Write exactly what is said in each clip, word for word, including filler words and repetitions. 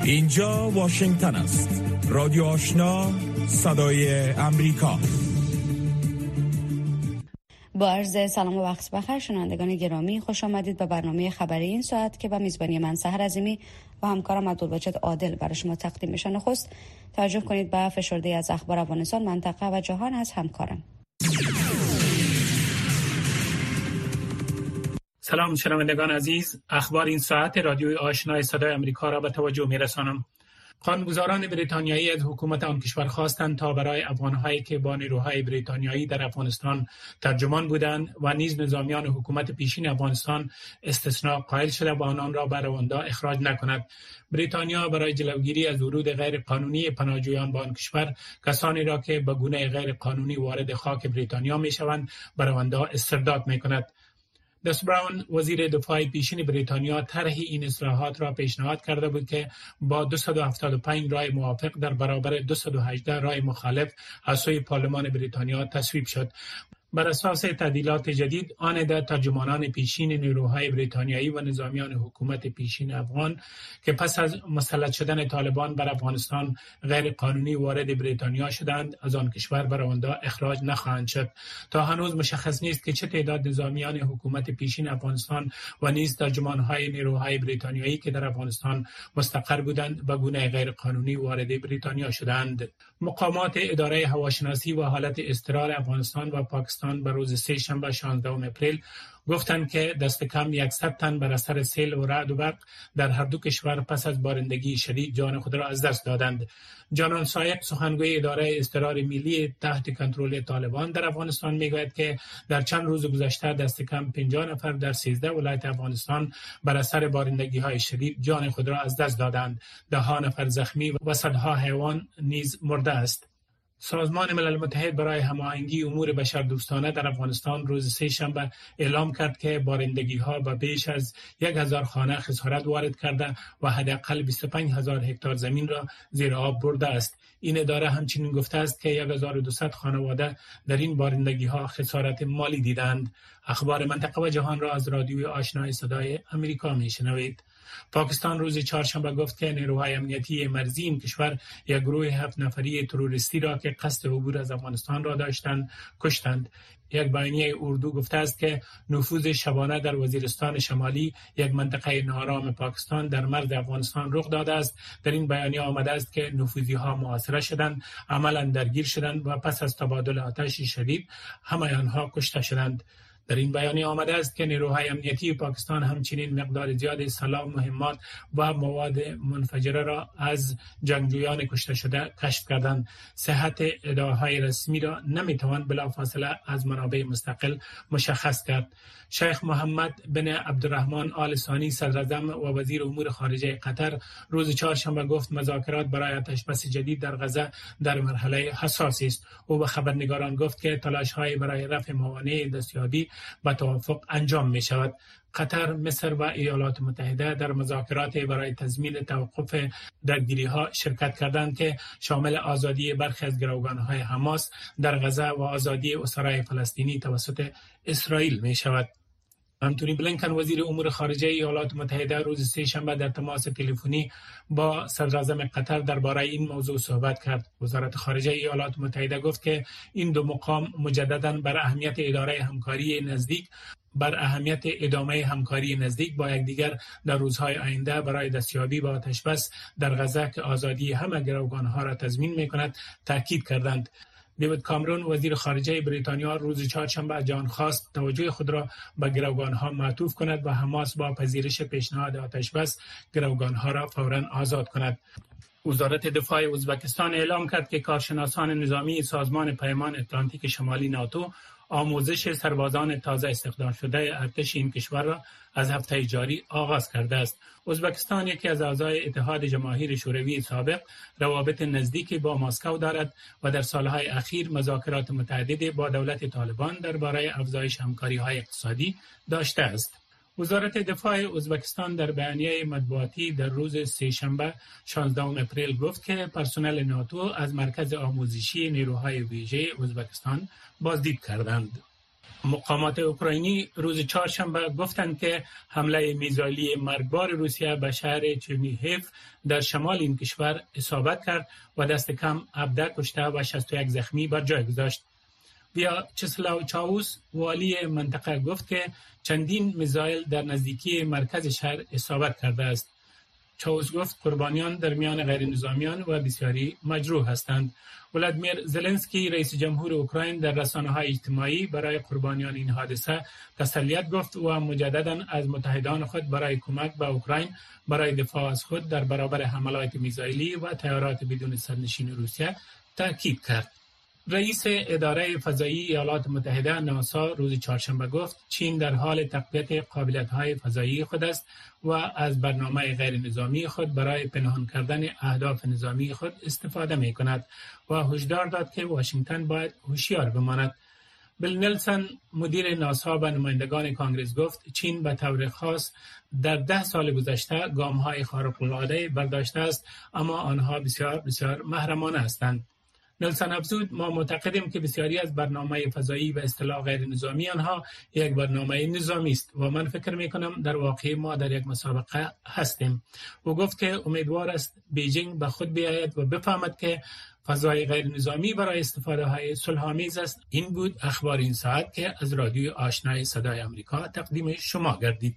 اینجا واشنگتن است. رادیو آشنا، صدای امریکا. با عرض سلام و وقت بخیر شنوندگان گرامی، خوش آمدید به برنامه خبری این ساعت که با میزبانی من سحر عظیمی و همکارم عبدالواجد عادل برای شما تقدیم میشه. نخست توجه کنید به فشرده از اخبار افغانستان، منطقه و جهان از همکارم. سلام شنوندگان عزیز، اخبار این ساعت رادیوی آشنای صدای امریکا را به توجه میرسانم. قانونگذاران بریتانیایی از حکومت آن کشور خواستند تا برای افغان‌هایی که با نیروهای بریتانیایی در افغانستان ترجمان بودند و نیز نظامیان حکومت پیشین افغانستان استثناء قائل شده و آنان را به رواندا اخراج نکند. بریتانیا برای جلوگیری از ورود غیر قانونی پناهجویان به آن کشور، کسانی را که به گونه غیر قانونی وارد خاک بریتانیا میشوند به رواندا استرداد میکند. دست براون وزیر دفاع پیشین بریتانیا طرح این اصلاحات را پیشنهاد کرده بود که با دویست و هفتاد و پنج رای موافق در برابر دویست و هجده رای مخالف از سوی پارلمان بریتانیا تصویب شد. بر اساس تعدیلات جدید، آن در ترجمانان پیشین نیروهای بریتانیایی و نظامیان حکومت پیشین افغان که پس از مسلط شدن طالبان بر افغانستان غیر قانونی وارد بریتانیا شدند، از آن کشور به رواندا اخراج نخواهند شد. تا هنوز مشخص نیست که چه تعداد نظامیان حکومت پیشین افغانستان و نیز ترجمانهای نیروهای بریتانیایی که در افغانستان مستقر بودند به گونه غیر قانونی وارد بریتانیا شدند. مقامات اداره هواشناسی و حالت اضطرار افغانستان و پاکستان به روز سه شنبه شانزدهم اپریل گفتند که دست کم صد تن بر اثر سیل و رعد و برق در هر دو کشور پس از بارندگی شدید جان خود را از دست دادند. جانان سایق، سخنگوی اداره اضطرار ملی تحت کنترل طالبان در افغانستان، میگوید که در چند روز گذشته دست کم پنجاه نفر در سیزده ولایت افغانستان بر اثر بارندگی‌های شدید جان خود را از دست دادند. ده ها نفر زخمی و صدها حیوان نیز مرده است. سازمان ملل متحد برای هماهنگی امور بشردوستانه در افغانستان روز سه شنبه اعلام کرد که بارندگی‌ها به بیش از یک هزار خانه خسارت وارد کرده و حداقل بیست و پنج هزار هکتار زمین را زیر آب برده است. این اداره همچنین گفته است که یک هزار و دویست خانواده در این بارندگی‌ها خسارت مالی دیدند. اخبار منطقه و جهان را از رادیوی آشنای صدای امریکا میشنوید. پاکستان روز چهارشنبه گفت که نیروهای امنیتی مرزی این کشور یک گروه هفت نفری تروریستی را که قصد عبور از افغانستان را داشتند کشتند. یک بیانیه اردو گفته است که نفوذ شبانه در وزیرستان شمالی، یک منطقه ناآرام پاکستان، در مرز افغانستان رخ داده است. در این بیانیه آمده است که نفوذی‌ها محاصره شدند، عملاً درگیر شدند و پس از تبادل آتش شدید همه آنها کشته شدند. در این بیانیه آمده است که نیروهای امنیتی پاکستان همچنین مقدار زیاد سلاح، مهمات و مواد منفجره را از جنگجویان کشته شده کشف کردند. صحت ادعاهای رسمی را نمیتوان بلافاصله از منابع مستقل مشخص کرد. شیخ محمد بن عبدالرحمن آل ثانی صدراعظم و وزیر امور خارجه قطر روز چهارشنبه گفت مذاکرات برای آتشبس جدید در غزه در مرحله حساسی است. او به خبرنگاران گفت که تلاش‌های برای رفع موانع دستیابی به توافق انجام می شود. قطر، مصر و ایالات متحده در مذاکرات برای تضمین توقف درگیری‌ها شرکت کردند که شامل آزادی برخی از گروگان‌های حماس در غزه و آزادی اسرای فلسطینی توسط اسرائیل می شود. انتونی بلینکن وزیر امور خارجه ایالات متحده روز سه شنبه در تماس تلفنی با صدراعظم قطر درباره این موضوع صحبت کرد. وزارت خارجه ایالات متحده گفت که این دو مقام مجدداً بر اهمیت اداره همکاری نزدیک بر اهمیت ادامه همکاری نزدیک با یکدیگر در روزهای آینده برای دستیابی به آتشبس در غزه که آزادی همه گروگان‌ها را تضمین می‌کند تاکید کردند. دیوید کامرون وزیر خارجه بریتانیا روز چهارشنبه از جان خواست توجه خود را به گروگان‌ها معطوف کند و حماس با پذیرش پیشنهاد آتشبس گروگان‌ها را فوراً آزاد کند. وزارت دفاع ازبکستان اعلام کرد که کارشناسان نظامی سازمان پیمان اتلانتیک شمالی ناتو آموزش سربازان تازه استخدام شده ارتش این کشور را از هفته جاری آغاز کرده است. ازبکستان یکی از اعضای اتحاد جماهیر شوروی سابق روابط نزدیکی با مسکو دارد و در سالهای اخیر مذاکرات متعددی با دولت طالبان درباره افزایش همکاری‌های اقتصادی داشته است. وزارت دفاع ازبکستان در بیانیه مطبوعاتی در روز سه‌شنبه شانزدهم اپریل گفت که پرسنل ناتو از مرکز آموزشی نیروهای ویژه ازبکستان بازدید کردند. مقامات اوکراینی روز چهارشنبه گفتند که حمله میزایلی مرگبار روسیه به شهر چرنیهیف در شمال این کشور اصابت کرد و دست کم هفده کشته و شصت و یک زخمی بر جای گذاشت. ویاچسلاو چاووس والی منطقه گفت که چندین میزایل در نزدیکی مرکز شهر اصابت کرده است. چاووس گفت قربانیان در میان غیر نظامیان و بسیاری مجروح هستند. ولادیمیر زلنسکی رئیس جمهور اوکراین در رسانه‌های اجتماعی برای قربانیان این حادثه تسلیت گفت و مجددا از متحدان خود برای کمک به اوکراین برای دفاع از خود در برابر حملات میزایلی و طیارات بدون سرنشین روسیه تاکید کرد. رئیس اداره فضایی ایالات متحده ناسا روز چهارشنبه گفت چین در حال تقویت قابلیت‌های فضایی خود است و از برنامه غیر نظامی خود برای پنهان کردن اهداف نظامی خود استفاده می‌کند و هشدار داد که واشنگتن باید هوشیار بماند. بیل نلسون مدیر ناسا به نمایندگان کانگرس گفت چین به طور خاص در ده سال گذشته گام‌های خارق‌العاده برداشته است، اما آنها بسیار بسیار محرمانه هستند. نلسون افزود ما معتقدیم که بسیاری از برنامه فضایی و اصطلاح غیر نظامی آنها یک برنامه نظامی است و من فکر می کنم در واقع ما در یک مسابقه هستیم. او گفت که امیدوار است بیجینگ به خود بیاید و بفهمد که فضای غیر نظامی برای استفاده های صلح‌آمیز است. این بود اخبار این ساعت که از رادیوی آشنای صدای آمریکا تقدیم شما گردید.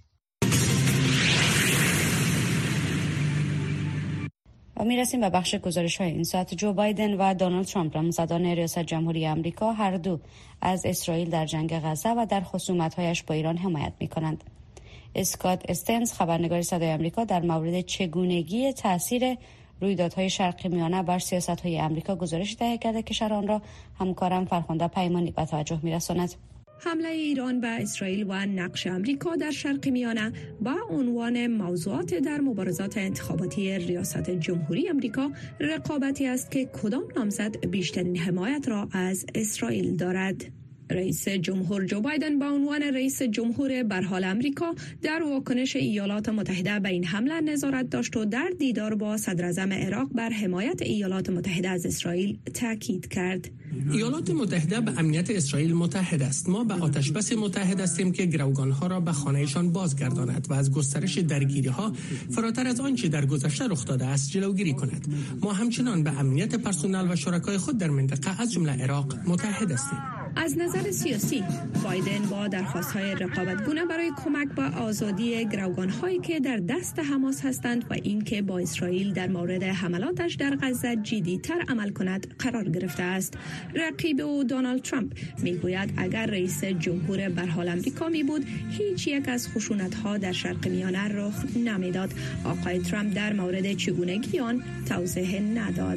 و میرسیم به بخش گزارش‌های این ساعت. جو بایدن و دونالد ترامپ نامزدان ریاست جمهوری آمریکا هر دو از اسرائیل در جنگ غزه و در خصومت‌هایش با ایران حمایت می‌کنند. اسکات استنز خبرنگار صدای آمریکا در مورد چگونگی تاثیر رویدادهای شرق میانه بر سیاست‌های آمریکا گزارش تهیه کرده که شرح آن را همکارم فرخنده پیمانی به توجه می‌رساند. حمله ایران به اسرائیل و نقش آمریکا در شرق میانه با عنوان موضوعات در مبارزات انتخاباتی ریاست جمهوری آمریکا رقابتی است که کدام نامزد بیشترین حمایت را از اسرائیل دارد. رئیس جمهور جو بایدن با عنوان رئیس جمهور به حال آمریکا در واکنش ایالات متحده به این حمله نظارت داشت و در دیدار با صدر اعظم عراق بر حمایت ایالات متحده از اسرائیل تاکید کرد. ایالات متحده به امنیت اسرائیل متحد است. ما به آتشبس متحد هستیم که گروگانها را به خانهشان بازگرداند و از گسترش درگیری‌ها فراتر از آنچه در گذشته رخ داده است جلوگیری کند. ما همچنان به امنیت پرسنل و شرکای خود در منطقه از جمله عراق متحد هستیم. از نظر سیاسی، بایدن با درخواست‌های رقابت‌گونه برای کمک به آزادی گروگان‌هایی که در دست حماس هستند و اینکه با اسرائیل در مورد حملاتش در غزه جدی‌تر عمل کند قرار گرفته است. رقیب او دونالد ترامپ میگوید اگر رئیس جمهور به حال آمریکا می بود هیچ یک از خشونت‌ها در شرق میانه رخ نمیداد. آقای ترامپ در مورد چگونگی آن توضیح نداد.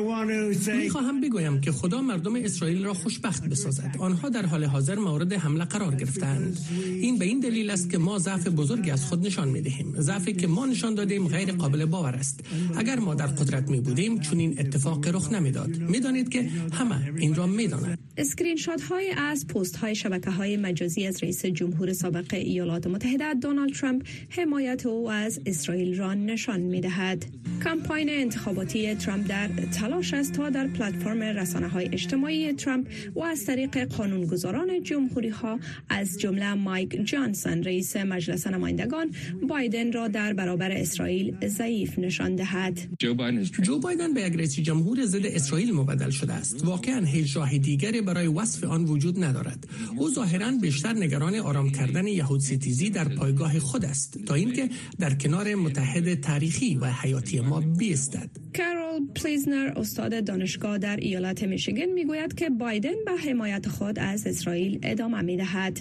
میخواهم بگویم که خدا مردم اسرائیل را خوشبخت بسازد. آنها در حال حاضر مورد حمله قرار گرفتند. این به این دلیل است که ما ضعف بزرگی از خود نشان میدهیم. ضعفی که ما نشان دادیم غیر قابل باور است. اگر ما در قدرت می بودیم چون این اتفاق رخ نمیداد. میدانید که همه این را میدانند. اسکرین شات های از پست های شبکه های مجازی از رئیس جمهور سابق ایالات متحده دونالد ترامپ حمایت او از اسرائیل را نشان میدهد. کمپاین انتخاباتی ترامپ در تلاش است تا در پلتفرم رسانه‌های اجتماعی ترامپ و از طریق قانونگذاران جمهوری ها از جمله مایک جانسون رئیس مجلس نمایندگان بایدن را در برابر اسرائیل ضعیف نشان دهد. جو بایدن به یک رئیس جمهور ضد اسرائیل مبدل شده است. واقعاً هیچ راه دیگری برای وصف آن وجود ندارد. او ظاهراً بیشتر نگران آرام کردن یهود ستیزی در پایگاه خود است تا اینکه در کنار متحد تاریخی و حیاتی ما بایستد. کارول پلیزنر استاد دانشگاه در ایالت میشیگان میگوید که بایدن به حمایت خود از اسرائیل ادامه میدهد.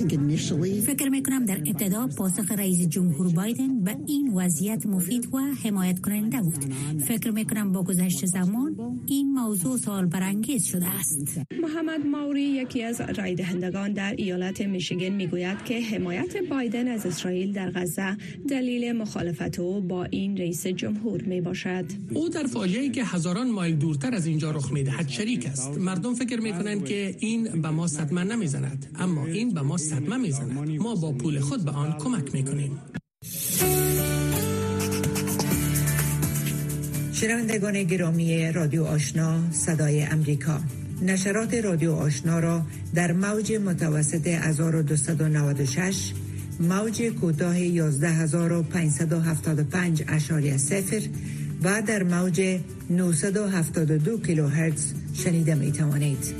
فکر میکنم در ابتدا پاسخ رئیس جمهور بایدن به این وضعیت مفید و حمایت کننده بود. فکر میکنم با گذشت زمان این موضوع سوال برانگیز شده است. محمد ماوری یکی از رای دهندگان در ایالت میشیگان میگوید که حمایت بایدن از اسرائیل در غزه دلیل مخالفت او با این رئیس جمهور می باشد. او در فاجعه‌ای که هزاران مایل دورتر از اینجا رخ میدهد شریک است. مردم فکر میکنند که این به ما صدمه نمیزند، اما این به ما صدمه میزند. ما با پول خود به آن کمک میکنیم. شنوندگان گرامی رادیو آشنا صدای امریکا، نشرات رادیو آشنا را در موج متوسط هزار و دویست و نود و شش، موج کوتاه یازده هزار و پانصد و هفتاد و پنج اشاری صفر و در موج نهصد و هفتاد و دو کیلوهرتز شنیده می توانید.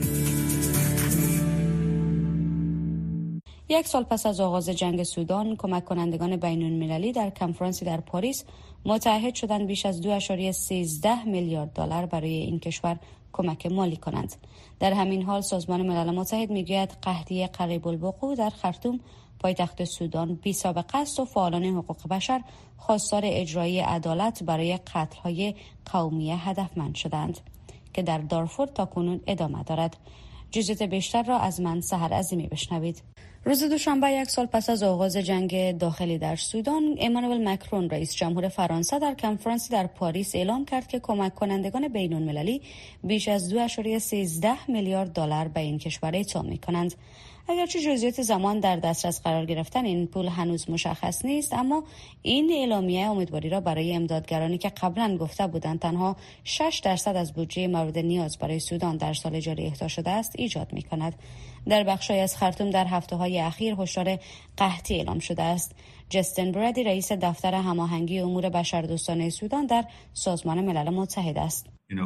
یک سال پس از آغاز جنگ سودان، کمک کنندگان بین المللی در کنفرانسی در پاریس متحد شدند بیش از دو ممیز سیزده میلیارد دلار برای این کشور کمک مالی کنند. در همین حال سازمان ملل متحد میگوید قحطی قریب الوقوع در خرطوم پایتخت سودان بی سابقه است و فعالان حقوق بشر خواستار اجرای عدالت برای قتل‌های قومی هدفمند شدند که در دارفور تاکنون ادامه دارد. جزئیات بیشتر را از من سحر عظیمی بشنوید. روز دوشنبه یک سال پس از آغاز جنگ داخلی در سودان، امانوئل مکرون رئیس جمهور فرانسه در کنفرانسی در پاریس اعلام کرد که کمک کنندگان بین المللی بیش از دو ممیز سیزده میلیارد دلار به این کشور اعطا می‌کنند. اگرچه جزئیات زمان در دسترس قرار گرفتن این پول هنوز مشخص نیست، اما این اعلامیه امیدواری را برای امدادگرانی که قبلا گفته بودند تنها شش درصد از بودجه مورد نیاز برای سودان در سال جاری اهدا شده است ایجاد می‌کند. در بخشی از خرطوم در هفته‌های اخیر هشدار قحطی اعلام شده است. جستین برادی رئیس دفتر هماهنگی امور بشردوستانه سودان در سازمان ملل متحد است.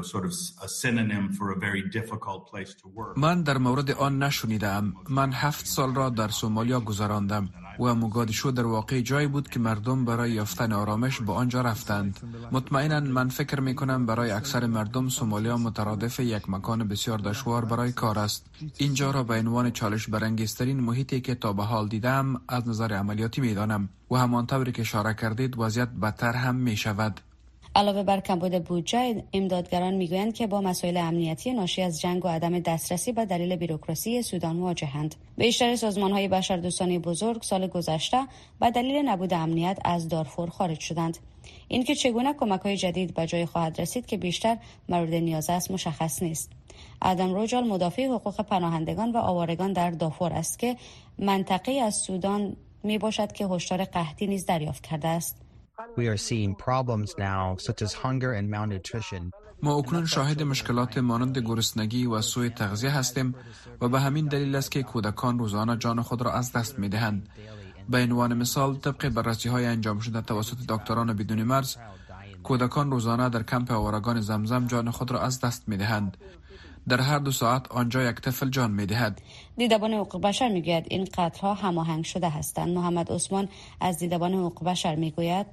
من در مورد آن نشنیدم. من هفت سال را در سومالیا گذراندم و موگادیشو در واقع جایی بود که مردم برای یافتن آرامش به آنجا رفتند. مطمئنا من فکر می کنم برای اکثر مردم سومالیا مترادف یک مکان بسیار دشوار برای کار است. اینجا را به عنوان چالش برانگیزترین محیطی که تا به حال دیدم از نظر عملیاتی می دانم و همانطوری که اشاره کردید وضعیت بدتر هم می شود. علاوه بر کمبود بودجه، امدادگران میگویند که با مسائل امنیتی ناشی از جنگ و عدم دسترسی به دلیل بیروکراسی سودان مواجهند. بیشتر سازمان‌های بشردوستانه بزرگ سال گذشته به دلیل نبود امنیت از دارفور خارج شدند. اینکه چگونه کمک‌های جدید به جای خواهد رسید که بیشتر مورد نیاز است مشخص نیست. آدم روجال مدافع حقوق پناهندگان و آوارگان در دارفور است که منطقه‌ای از سودان میباشد که هشدار قحطی نیز دریافت کرده است. We are seeing problems now such as hunger and malnutrition. ما اکنون شاهد مشکلات مانند گرسنگی و سوء تغذیه هستیم و به همین دلیل است که کودکان روزانه جان خود را از دست می‌دهند. به عنوان مثال، طبق بررسی‌های انجام شده توسط دکتران بدون مرز، کودکان روزانه در کمپ آوارگان زمزم جان خود را از دست می‌دهند. در هر دو ساعت آنجا یک طفل جان می‌دهد. دیدبان حقوق بشر میگوید این قتل‌ها هماهنگ شده هستند. محمد عثمان از دیدبان حقوق بشر میگوید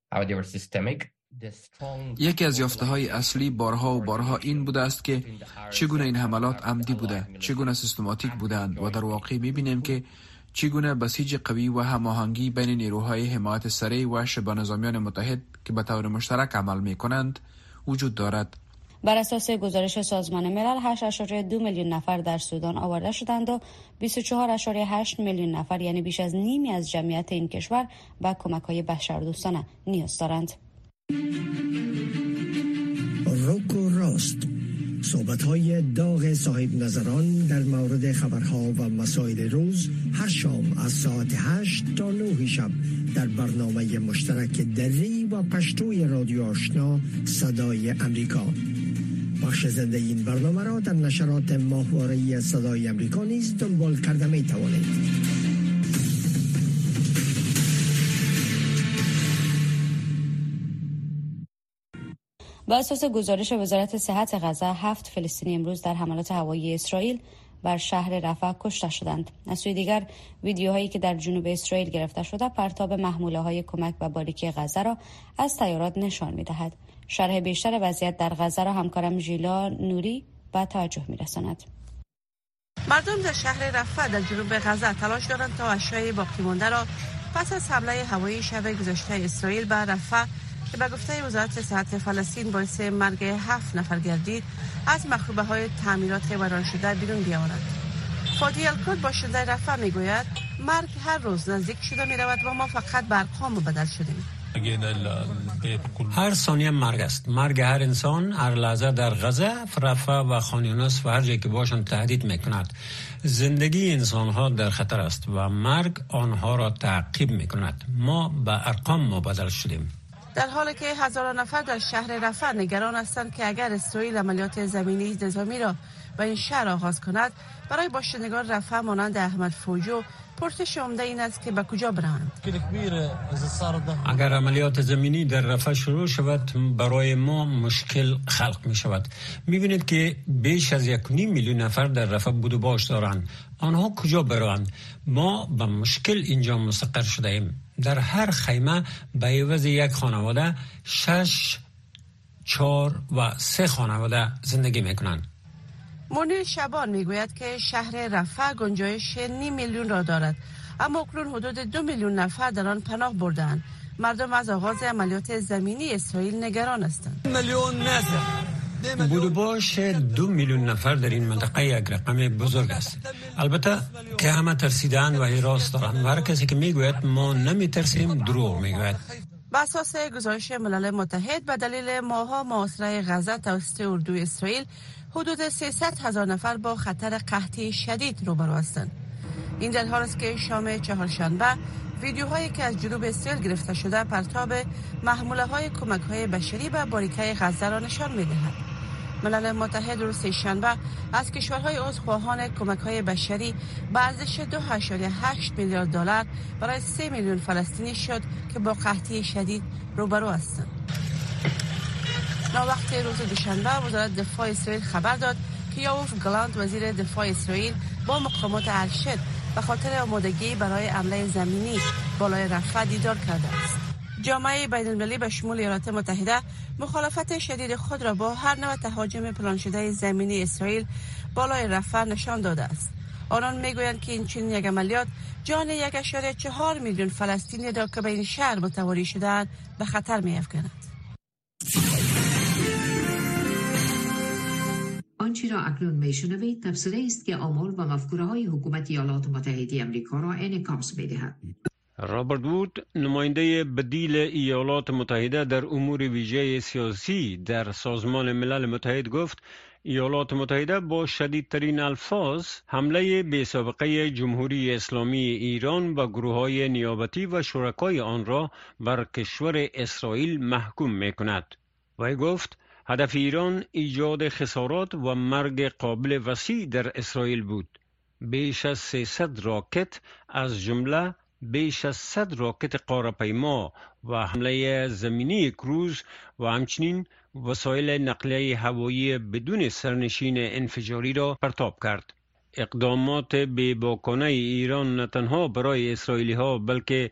یکی از یافته‌های اصلی بارها و بارها این بوده است که چگونه این حملات عمدی بوده، چگونه سیستماتیک بودند و در واقع می‌بینیم که چگونه بسیج قوی و هماهنگی بین نیروهای حمایت سریع و شبه نظامیان متحد که به طور مشترک عمل می‌کنند وجود دارد. بر اساس گزارش سازمان ملل هشت ممیز دو میلیون نفر در سودان آورده شدند و بیست و چهار ممیز هشت میلیون نفر یعنی بیش از نیمی از جمعیت این کشور به کمک‌های بشردوستانه نیاز دارند. روکو راست، صحبت‌های داغ صاحب نظران در مورد خبرها و مسائل روز هر شام از ساعت هشت تا نه شب در برنامه مشترک دری و پشتوی رادیو آشنا صدای امریکا. بخش زنده این برنامه را در نشرات ماهواره‌ای صدای امریکا نیز دنبال کرده می توانید. بر اساس گزارش وزارت صحت غزه، هفت فلسطینی امروز در حملات هوایی اسرائیل بر شهر رفح کشته شدند. از سوی دیگر ویدیوهایی که در جنوب اسرائیل گرفته شده پرتاب محموله‌های کمک به باریکی غزه را از طیارات نشان می‌دهد. شرح بیشتر وضعیت در غزه را همکارم ژیلا نوری به توجه می‌رساند. مردم در شهر رفح در جنوب غزه تلاش دارند تا اشیاء باقی مانده را پس از حمله هوایی شب گذشته اسرائیل به رفح که به گفته وزارت صحت فلسطین باعث مرگ هفت نفر گردید، از مخروبه های تعمیرات ویران شده بیرون بیاورند. فادی الکود باشنده رفح میگوید مرگ هر روز نزدیک شده می رود و ما فقط به ارقام بدل شدیم. هر ثانیه مرگ است. مرگ هر انسان هر لحظه در غزه، رفح و خان یونس و هر جایی که باشند تهدید میکند. زندگی انسان ها در خطر است و مرگ آنها را تعقیب میکند. ما به ارقام مبادل شدیم. در حالی که هزاران نفر در شهر رفح نگران هستند که اگر اسرائیل عملیات زمینی نظامی را و این شهر آغاز کند، برای باشندگان رفح مانند احمد فوجو پرسش عمده این است که به کجا برند. اگر عملیات زمینی در رفح شروع شود برای ما مشکل خلق می شود. می بینید که بیش از یک نیم میلیون نفر در رفح بود و باش دارند. آنها کجا برند؟ ما به مشکل اینجا مستقر شده ایم. در هر خیمه به عوض یک خانواده شش، چهار و سه خانواده زندگی می کنند. منیر شبان میگوید که شهر رفح گنجایش نیم میلیون را دارد، اما اکنون حدود دو میلیون نفر در آن پناه بردند. مردم از آغاز عملیات زمینی اسرائیل نگران هستند. میلیون نفر بود و باش دو میلیون نفر در این منطقه یک رقم بزرگ است. البته که همه ترسیدن و حراس دارند و هر کسی که میگوید ما نمی ترسیم دروغ میگوید. بر اساس گزارش ملل متحد به دلیل ماها محاصره غزه توسط اردوی اسرائیل حدود سیصد هزار نفر با خطر قحطی شدید روبرو هستند. این در حالی است که شام چهارشنبه ویدیوهایی که از جنوب اسرائیل گرفته شده پرتاب محموله‌های کمک‌های بشری به باریکه غزه را نشان می‌دهد. ملل متحد روز سه‌شنبه از کشورهای عضوخواهان کمک‌های بشری به ارزش دو و هشت میلیارد دلار برای سه میلیون فلسطینی شد که با قحطی شدید روبرو هستند. وقت روز دوشنبه وزارت دفاع اسرائیل خبر داد که یوف گالانت وزیر دفاع اسرائیل با مقامات ارشد به خاطر آمادگی برای حمله زمینی بالای رفح دیدار کرده است. جامعه بین المللی به شمول ایالات متحده مخالفت شدید خود را با هر نوع تهاجم پلان شده زمینی اسرائیل بالای رفح نشان داده است. آنان میگویند که این چنین یک عملیات جان یک و چهار میلیون فلسطینی را که به این شهر متواری شده‌اند به خطر می‌افکند. آنچه را اکنون میشنوید تفسیری است که آمال و مفکوره‌های حکومت ایالات متحده آمریکا را انعکاس می‌دهد. رابرت وود، نماینده بدیل ایالات متحده در امور ویژه سیاسی در سازمان ملل متحد گفت ایالات متحده با شدیدترین الفاظ حمله بی‌سابقه جمهوری اسلامی ایران و گروه‌های نیابتی و شرکای آن را بر کشور اسرائیل محکوم می‌کند. وی گفت هدف ایران ایجاد خسارات و مرگ قابل وسیع در اسرائیل بود. بیش از سیصد راکت از جمله بیش از صد راکت قاره‌پیما و حمله زمینی کروز و همچنین وسایل نقلیه هوایی بدون سرنشین انفجاری را پرتاب کرد. اقدامات بی‌باکانه ایران نه تنها برای اسرائیلی ها بلکه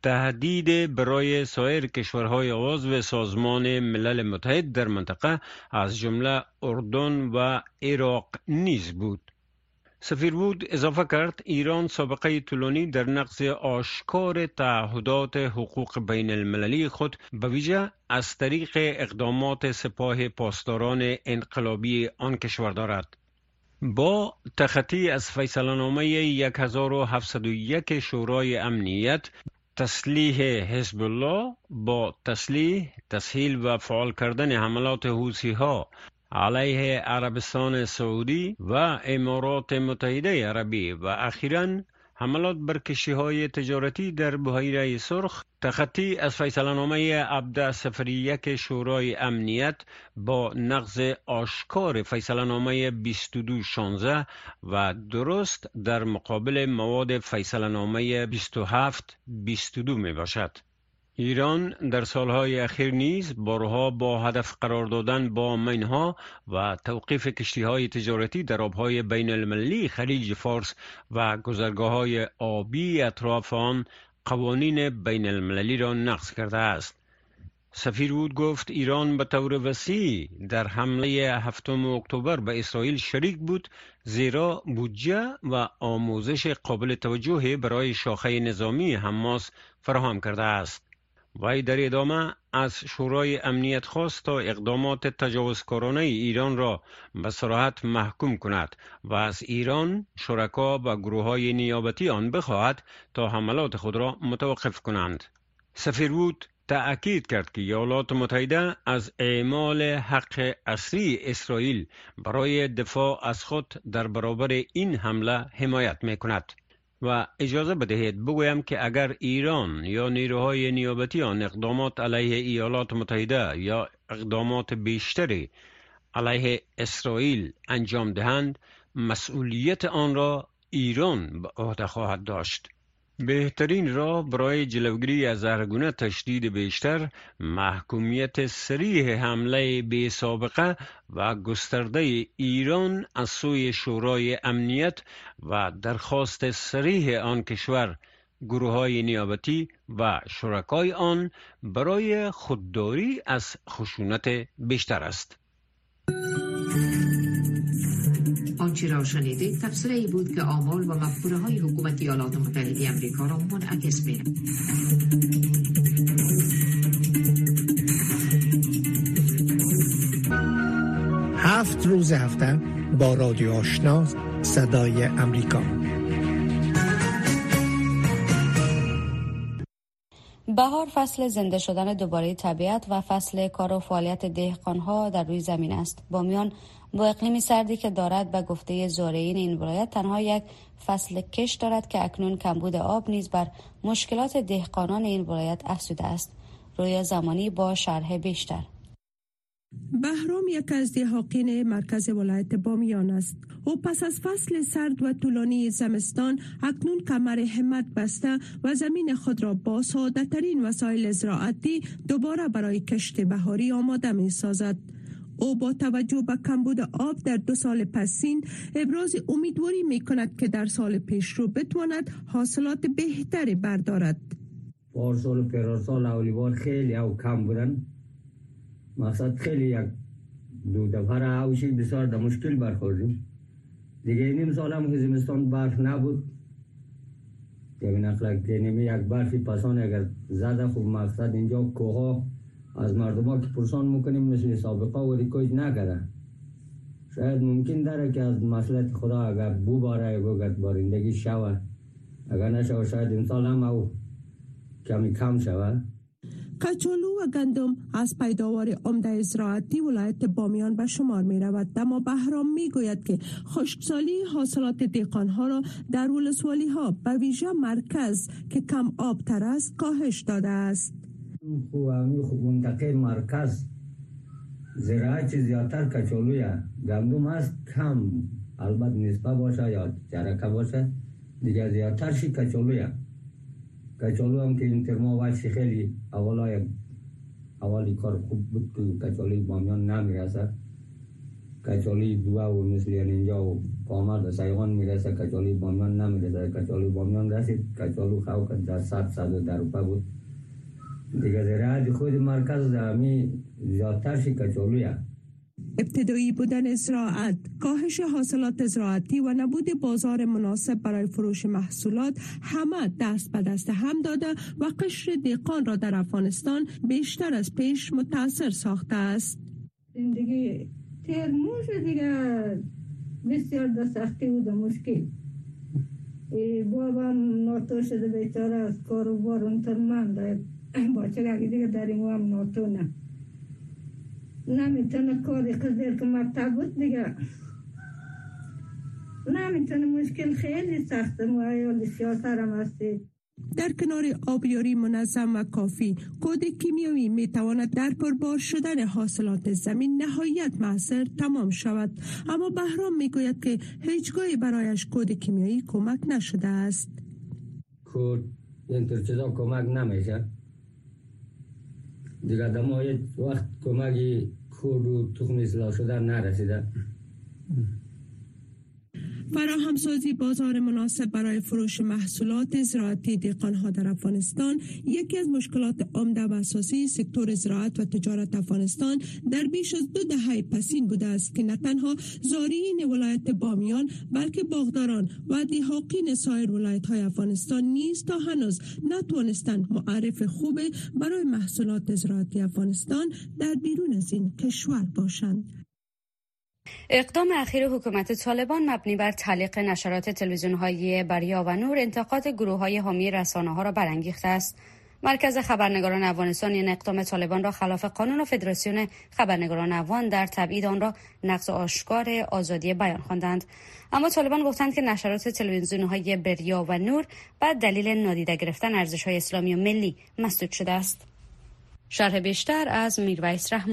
تهدید برای سایر کشورهای عضو سازمان ملل متحد در منطقه از جمله اردن و عراق نیز بود. سفیر وود اضافه کرد ایران سابقه طولانی در نقض آشکار تعهدات حقوق بین المللی خود به ویژه از طریق اقدامات سپاه پاسداران انقلابی آن کشور دارد. با تخطی از فیصله‌نامه هزار و هفتصد و یک شورای امنیت، تسلیح حزب الله با تسلیح، تسهیل و فعال کردن حملات حوثی‌ها علیه عربستان سعودی و امارات متحده عربی و اخیراً حملات بر کشتی‌های تجارتی در بحیره سرخ، تخطی از فیصله‌نامه هفده صفر یک شورای امنیت با نقض آشکار فیصله‌نامه بیست و دو شانزده و درست در مقابل مواد فیصله‌نامه بیست و هفت بیست و دو می باشد. ایران در سالهای اخیر نیز بارها با هدف قرار دادن با مینها و توقیف کشتی‌های تجارتی در آبهای بین المللی خلیج فارس و گذرگاه‌های آبی اطراف آن قوانین بین المللی را نقض کرده است. سفیر وود گفت ایران به طور وسیع در حمله هفتم اکتبر به اسرائیل شریک بود زیرا بودجه و آموزش قابل توجهی برای شاخه نظامی حماس فراهم کرده است. وی در ادامه از شورای امنیت خواست تا اقدامات تجاوزکارانه ایران را به صراحت محکوم کند و از ایران، شرکا و گروه‌های نیابتی آن بخواهد تا حملات خود را متوقف کنند. سفیر وود تأکید کرد که ایالات متحده از اعمال حق اصلی اسرائیل برای دفاع از خود در برابر این حمله حمایت می‌کند. و اجازه بدهید بگویم که اگر ایران یا نیروهای نیابتی آن اقدامات علیه ایالات متحده یا اقدامات بیشتری علیه اسرائیل انجام دهند، مسئولیت آن را ایران به عهده خواهد داشت. بهترین راه برای جلوگیری از هر گونه تشدید بیشتر، محکومیت صریح حمله بی سابقه و گسترده ایران از سوی شورای امنیت و درخواست صریح آن کشور، گروه‌های نیابتی و شرکای آن برای خودداری از خشونت بیشتر است. آنچه را شنیدید تفسیر ای بود که آمال و مفکوره های حکومت ایالات متحده آمریکا را منعکس می نمود. هفت روز هفته با رادیو آشنا صدای امریکا. بهار فصل زنده شدن دوباره طبیعت و فصل کار و فعالیت دهقان‌ها در روی زمین است. بامیان با اقلیمی سردی که دارد و گفته زارعین این ولایت تنها یک فصل کش دارد که اکنون کمبود آب نیز بر مشکلات دهقانان این ولایت افزوده است. رویا زمانی با شرح بیشتر. بهرام یک از دهقانان مرکز ولایت بامیان است. او پس از فصل سرد و طولانی زمستان اکنون کمر همت بسته و زمین خود را با ساده ترین وسایل زراعتی دوباره برای کشت بهاری آماده می سازد. او با توجه به کمبود آب در دو سال پسین ابراز امیدواری می کند که در سال پیش رو بتواند حاصلات بهتری بردارد. پارسال و پیرسال اولیوار خیلی او کم بودن. مقصد خیلی یک دو دفعه اوشی بسیار در مشکل برخوردیم. دیگه نیم سال هم که زمستان برف نبود، دیگه نقلک نمی یک برفی پسان اگر زده خوب مقصد اینجا کوها از مردم ها که پرسان میکنیم مثل سابقه و ریکویج نکرده. شاید ممکن داره که از مسئلت خدا اگر بو باره بگد بارندگی شوه، اگر نشوه شاید امسال هم او کمی کم شوه. کچالو و گندم از پیداوار عمده زراعتی ولایت بامیان به شمار می رود، اما بهرام می گوید که خشکسالی حاصلات دهقان‌ها را در ولسوالی ها به ویژه مرکز که کم آب تر است کاهش داده است. خوب منطقه مرکز زراعت زیادتر کچالویه، گندم هست کم، البته نسبه باشه یا جرکه باشه دیگه زیادتر شی کچالویه. کچالو هم که این ترما وچی خیلی اولا اولی کار خوب بود که کچالوی بامیان نمیرسه. کچالوی دوا و مثل اینجا و کامر در سایغان میرسه، کچالوی بامیان نمیرسه. کچالوی بامیان رسید، کچالو خواهو که در صد صد و در روپه بود دیگه زراعت خود مرکز همی زیادتر شی کچالویه. ابتدایی بودن زراعت، کاهش حاصلات زراعتی و نبود بازار مناسب برای فروش محصولات همه دست به دست هم داده و قشر دهقان را در افغانستان بیشتر از پیش متاثر ساخته است. زندگی ترموش دیگه بسیار در سختی و در مشکل. بابا ناتو شده بیچاره از کاروبار اونتر من داید باچه اگه دیگه در این هم ناتو نه نمیتونه کاری قدر که مکتب بود دیگه نمیتونه. مشکل خیلی سخته. معیال سیاستر هم هستی. در کنار آبیاری منظم و کافی، کود کیمیایی می تواند در پربار شدن حاصلات زمین نهایت مؤثر تمام شود، اما بهرام می گوید که هیچگاهی برایش کود کیمیایی کمک نشده است. کود اینطور چیزا کمک نمیشه دیگه. دما یک وقت کمکی کود و تخم اصلاح شده نرسیده. فراهمسازی بازار مناسب برای فروش محصولات زراعتی دهقان‌ها در افغانستان یکی از مشکلات عمده و اساسی سکتور زراعت و تجارت افغانستان در بیش از دو دهه پسین بوده است که نه تنها زارعین ولایت بامیان بلکه باغداران و دهقان سایر ولایت‌های افغانستان نیز تا هنوز نتوانستند معرف خوب برای محصولات زراعتی افغانستان در بیرون از این کشور باشند. اقدام اخیر حکومت طالبان مبنی بر تعلیق نشرات تلویزیون‌های بریا و نور انتقاد گروه‌های حامی رسانه‌ها را برانگیخته است. مرکز خبرنگاران افغانستان این اقدام طالبان را خلاف قانون و فدراسیون خبرنگاران افغان در تبعید آن را نقض آشکار آزادی بیان خواندند. اما طالبان گفتند که نشرات تلویزیون‌های بریا و نور بعد دلیل نادیده گرفتن ارزش‌های اسلامی و ملی مسدود شده است. شرح بیشتر از میرویس رحمانی.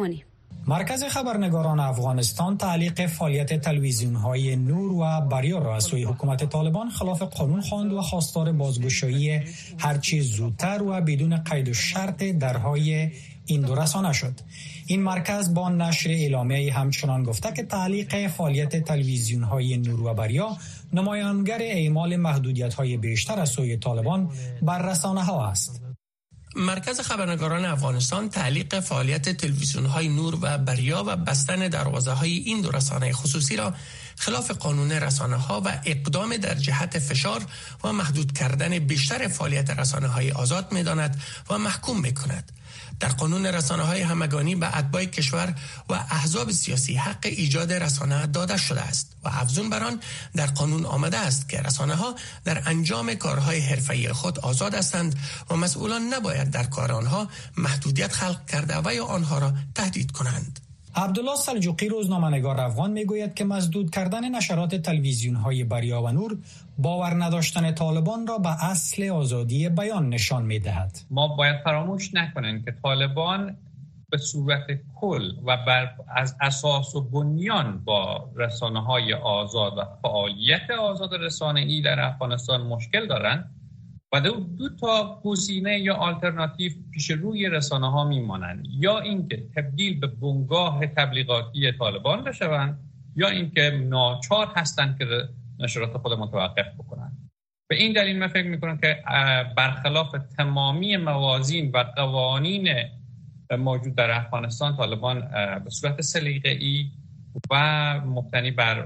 مرکز خبرنگاران افغانستان تعلیق فعالیت تلویزیون‌های نور و بریا را از سوی حکومت طالبان خلاف قانون خواند و خواستار بازگشایی هرچی زودتر و بدون قید و شرط درهای این دو رسانه شد. این مرکز با نشر اعلامیه همچنان گفته که تعلیق فعالیت تلویزیون‌های نور و بریا نمایانگر اعمال محدودیت‌های بیشتر از سوی طالبان بر رسانه‌ها است. مرکز خبرنگاران افغانستان تعلیق فعالیت تلویزیون‌های نور و بریا و بستن دروازه‌های این دو رسانه خصوصی را خلاف قانون رسانه‌ها و اقدام در جهت فشار و محدود کردن بیشتر فعالیت رسانه‌های آزاد می‌داند و محکوم می‌کند. در قانون رسانه‌های همگانی به اتباع کشور و احزاب سیاسی حق ایجاد رسانه داده شده است و افزون بر آن در قانون آمده است که رسانه‌ها در انجام کارهای حرفه‌ای خود آزاد هستند و مسئولان نباید در کار آنها محدودیت خلق کرده و یا آنها را تهدید کنند. عبدالله سلجوقی روزنامه‌نگار افغان میگوید که مسدود کردن نشرات تلویزیون‌های بریا و نور باور نداشتن طالبان را به اصل آزادی بیان نشان می‌دهد. ما باید فراموش نکنیم که طالبان به صورت کل و بر از اساس و بنیان با رسانه‌های آزاد و فعالیت آزاد رسانه‌ای در افغانستان مشکل دارند و دو, دو تا گزینه یا آلترناتیو پیش روی رسانه ها میمانند، یا اینکه تبدیل به بنگاه تبلیغاتی طالبان بشوند یا اینکه ناچار هستند که نشرات خود متوقف بکنند. به این دلیل من فکر میکنم که برخلاف تمامی موازین و قوانین موجود در افغانستان، طالبان به صورت سلیقه‌ای و مبتنی بر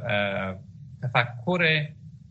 تفکر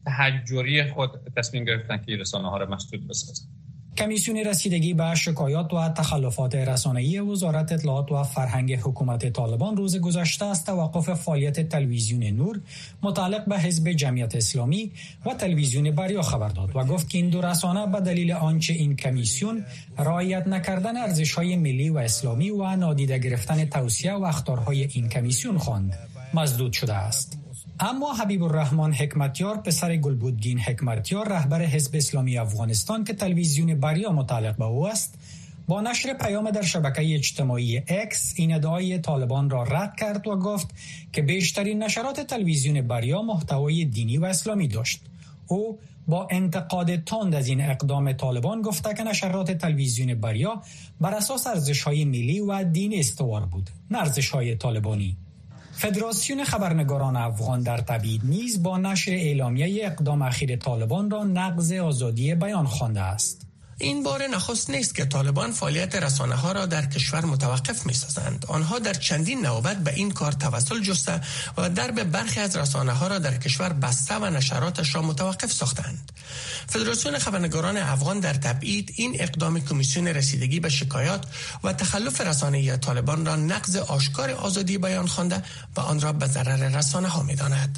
تحجری خود تصمیم گرفتن که رسانه‌ها را مسدود بسازند. کمیسیون رسیدگی به شکایات و تخلفات رسانه‌ای وزارت اطلاعات و فرهنگ حکومت طالبان روز گذشته از توقف فعالیت تلویزیون نور متعلق به حزب جمعیت اسلامی و تلویزیون بریا خبر داد و گفت که این دو رسانه به دلیل آنچه این کمیسیون رعایت نکردن ارزش‌های ملی و اسلامی و نادیده گرفتن توصیه و اخطارهای این کمیسیون خواند مسدود شده است. اما حبیب الرحمن حکمتیار پسر گلبودگین حکمتیار رهبر حزب اسلامی افغانستان که تلویزیون بریا متعلق به او است با نشر پیام در شبکه اجتماعی اکس این ادعای طالبان را رد کرد و گفت که بیشترین نشرات تلویزیون بریا محتوای دینی و اسلامی داشت. او با انتقاد تند از این اقدام طالبان گفته که نشرات تلویزیون بریا بر اساس ارزش‌های ملی و دینی استوار بود، نه ارزش‌های طالبانی. فدراسیون خبرنگاران افغان در تبعید نیز با نشر اعلامیه اقدام اخیر طالبان را نقض آزادی بیان خوانده است. این بار نخست نیست که طالبان فعالیت رسانه‌ها را در کشور متوقف می‌سازند. آنها در چندین نوبت به این کار توسل جسته و درب برخی از رسانه‌ها را در کشور بسته و نشراتش را متوقف ساختند. فدراسیون خبرنگاران افغان در تبعید این اقدام کمیسیون رسیدگی به شکایات و تخلف رسانه‌ای طالبان را نقض آشکار آزادی بیان خوانده و آن را به ضرر رسانه‌ها می‌داند.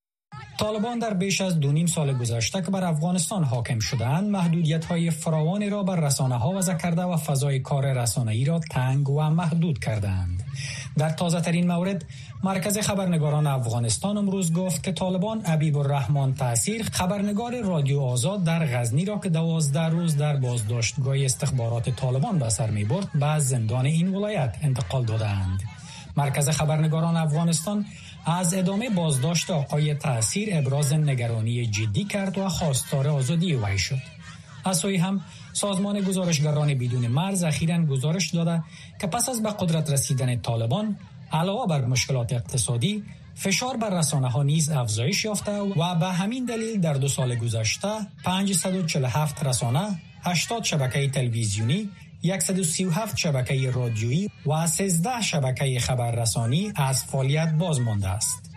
طالبان در بیش از دو نیم سال گذشته که بر افغانستان حاکم شدند، محدودیت‌های فراوانی را بر رسانه‌ها وضع کرده و فضای کار رسانه‌ای را تنگ و محدود کردند. در تازه‌ترین مورد، مرکز خبرنگاران افغانستان امروز گفت که طالبان حبیب الرحمن تأثیر خبرنگار رادیو آزاد در غزنی را که دوازده روز در بازداشتگاه استخبارات طالبان به سر می‌برد به زندان این ولایت انتقال دادند. مرکز خبرنگاران افغانستان از ادامه بازداشت آقای تأثیر ابراز نگرانی جدی کرد و خواستار آزادی وی شد. از سوی هم سازمان گزارشگران بدون مرز اخیراً گزارش داده که پس از به قدرت رسیدن طالبان علاوه بر مشکلات اقتصادی، فشار بر رسانه‌ها نیز افزایش یافته و به همین دلیل در دو سال گذشته پانصد و چهل و هفت رسانه، هشتاد شبکه تلویزیونی، صد و سی و هفت شبکه رادیویی و سیزده شبکه خبررسانی از فعالیت باز مانده است.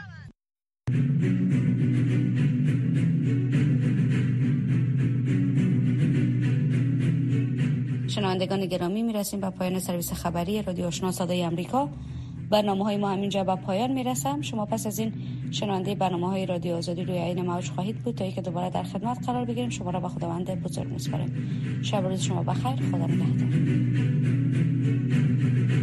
شنوندگان گرامی، میرسیم به پایان سرویس خبری رادیو آشنا صدای امریکا. برنامه‌های ما همینجا به پایان میرسم. شما پس از این شنونده برنامه‌های رادیو آزادی روی عین موج خواهید بود تا اینکه دوباره در خدمت قرار بگیریم. شما را به خداوند بزرگ می‌سپارم. شب و روز شما بخیر. خدا نگهدار.